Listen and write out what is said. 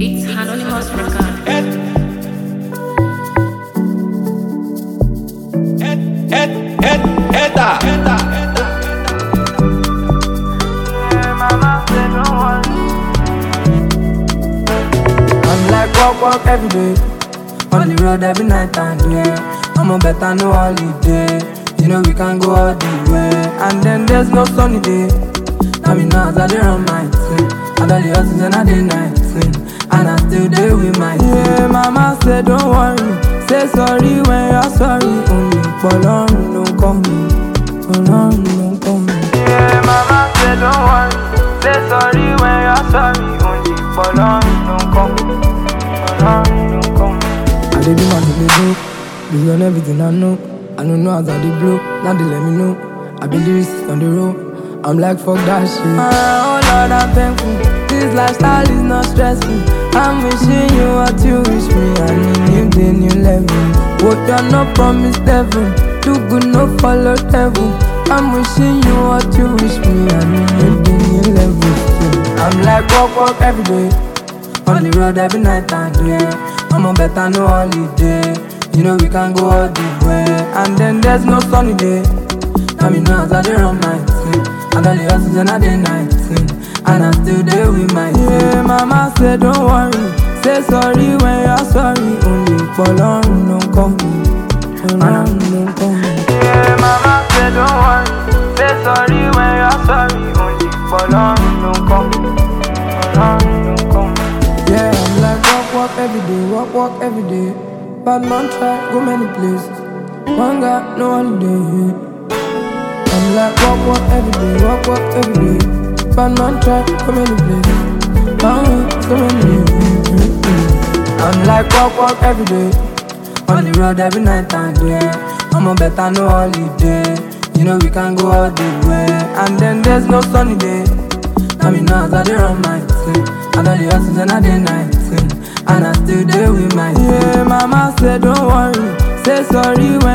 It's Anonymous Record. I'm like walk every day. On the road every night and day. I'm a better no holiday. You know we can go all the way. And then there's no sunny day. Now me know as I dey run my thing. I don't the hustles and I dey night thing. And I still dey with my thing. Yeah, mama said don't worry. Say sorry when you're sorry. Only for long don't call me. For long don't call me. Yeah, mama said don't worry. Say sorry when you're sorry. Only for long don't call me. For long don't call me. I dey do my thing dey do. Based on everything I know. I don't know how that they blow. Now they let me know. I been the risk on the road. I'm like fuck that shit. Oh Lord, I'm thankful. This lifestyle is not stressful. I'm wishing you what you wish me. I need the new level. What you're not promised devil. Do good, no follow devil. I'm wishing you what you wish me. I need the new level. I'm like walk every day. On the road every night and day. I'm a better no holiday. You know we can go all the way. And then there's no sunny day. Now me know as I dey run my thing. And all the hustles and I dey night thing. And I still dey with my thing. Yeah, mama said don't worry. Say sorry when you're sorry. Only for long don't call me. For long don't call me. Yeah, mama said don't worry. Say sorry when you're sorry. Only for long don't call me. For long don't call me. Yeah, I'm like walk every day. Walk every day. Bad man try, go many places. One got no holiday. I'm like walk every day, walk every day. Bad man try, go many places. Found so many. I'm like walk every day. On the road every night and day. I'm a better no holiday. You know we can go all the way. And then there's no sunny day. Now me know as I dey run my thing. And all the hustles and I dey night thing. And I still dey with my thing. Yeah, mama said don't worry. Say sorry when